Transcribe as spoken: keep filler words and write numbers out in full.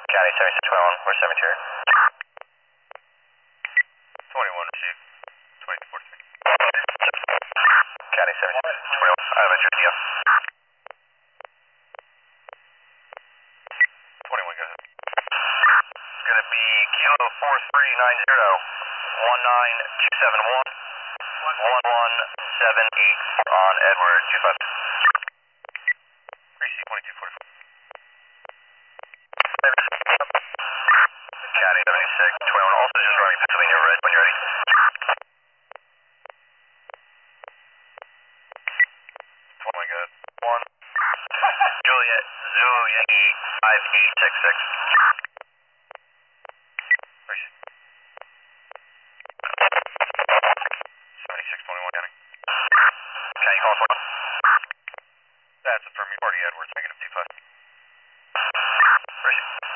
County seventy-six twenty-one, where's cemetery? twenty-one, receive. twenty-two forty-three. County seventy-six twenty-one, I have a J T F. twenty-one, go ahead. It's going to be Kilo four three nine zero, one nine two seven one, one one seven eight on Edward two five. Receive twenty-two forty-four. County seventy-six twenty-one, also just running Pennsylvania red when you're ready. twenty-one, go ahead. One. Juliet, Zulu Yankee five eight six six. Receive. seventy-six twenty-one, County. County call us one. That's affirming. Party Edwards, negative two five. Receive.